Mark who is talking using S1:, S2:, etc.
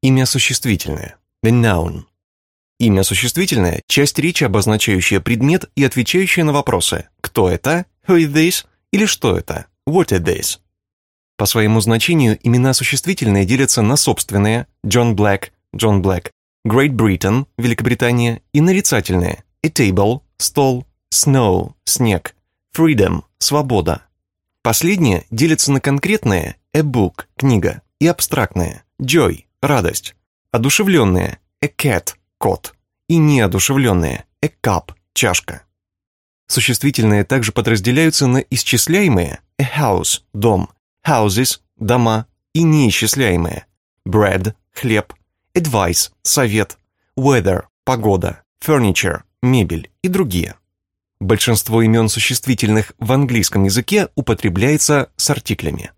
S1: Имя существительное. The noun. Имя существительное – часть речи, обозначающая предмет и отвечающая на вопросы «Кто это?», «Who is this?» или «Что это?», «What is this?». По своему значению имена существительные делятся на собственные John Black, Great Britain, Великобритания, и нарицательные a table, стол, snow, снег, freedom, свобода. Последние делятся на конкретные a book, книга, и абстрактные joy, радость, одушевленные a cat, кот, и неодушевленные a cup, чашка. Существительные также подразделяются на исчисляемые a house, дом, houses, дома, и неисчисляемые bread, хлеб, advice, совет, weather, погода, furniture, мебель и другие. Большинство имен существительных в английском языке употребляется с артиклями.